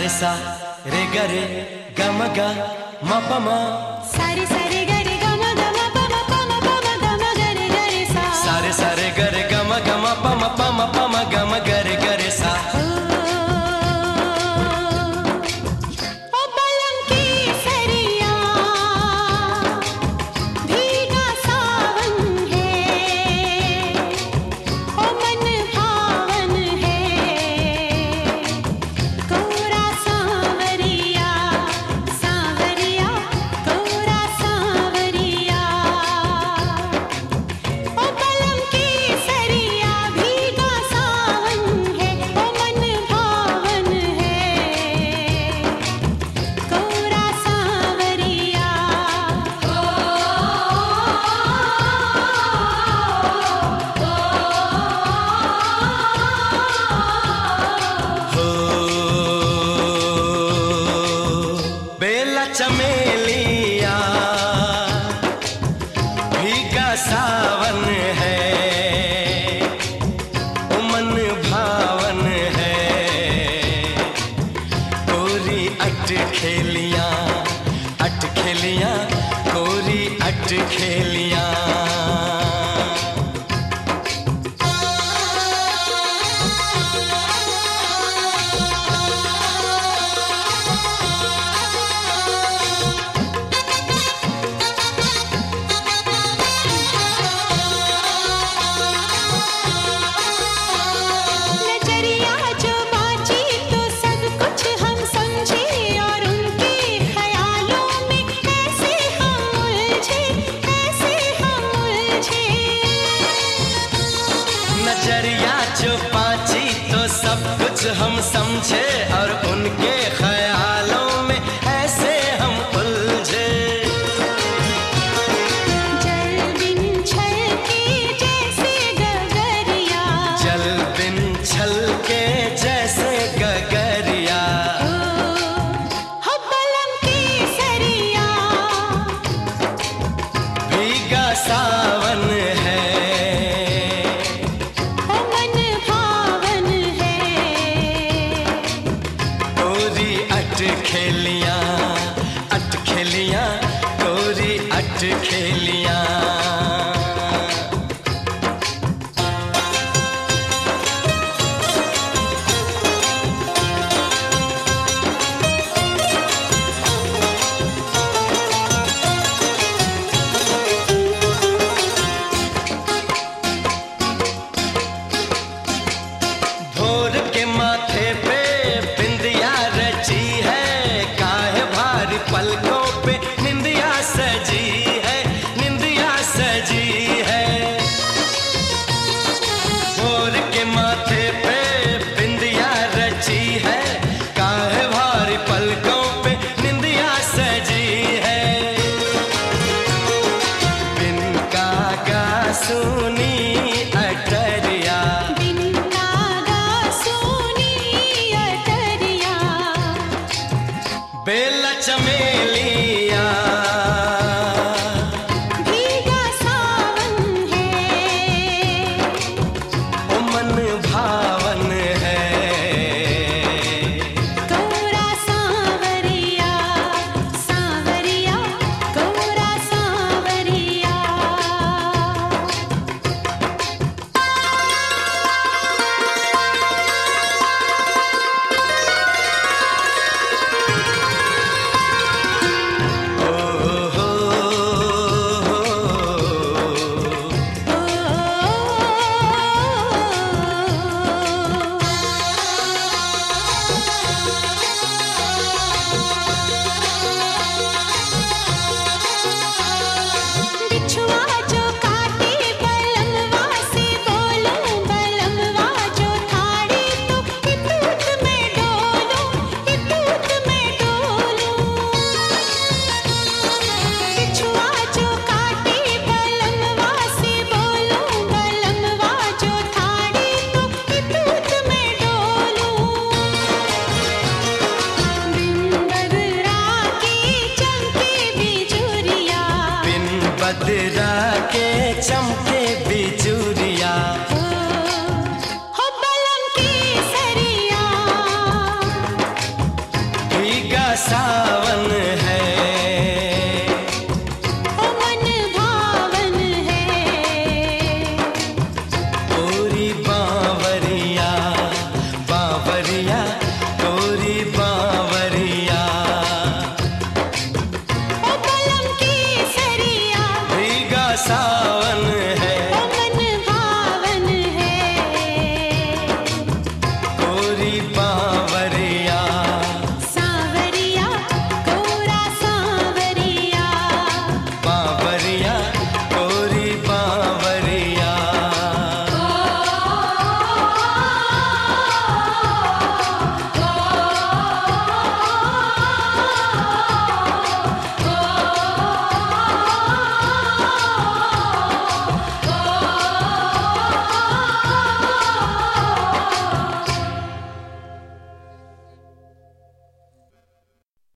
सारे सा रे ग रे ग म ग म प म सारे सारे ग रे ग म ग म प म प म प म ग म ग रे सा सारे सारे ग रे ग म ग म प म प म प म ग म ग रे सा। चमेलिया भीगा सावन है, मन भावन है, कोरी अटखेलियां अटखेलियां कोरी अटखेलियां। नजरिया जो पाची तो सब कुछ हम समझे और उनके ख्यालों में ऐसे हम उलझे। जल बिन छलके जैसे गगरिया, जल बिन छलके जैसे गगरिया, हो बलम की सरिया भीगा सावन है, अटखेलियां अटखेलियां कोरी अटखेलियां। भोर के माथे पे बिंदिया रची है, पलकों पे निंदिया सजी है, निंदिया सजी है। भोर के माथे पे बिंदिया रची है, काहे भारी पलकों पे निंदिया सजी है। बिन कागा सुनी अटरिया, बिन कागा सुनी अटरिया, बेला चमेलिया भीगा सावन है, ओ मन भावन है, कोरा सांवरिया सांवरिया कोरा सांवरिया। बदरा के चमके बीच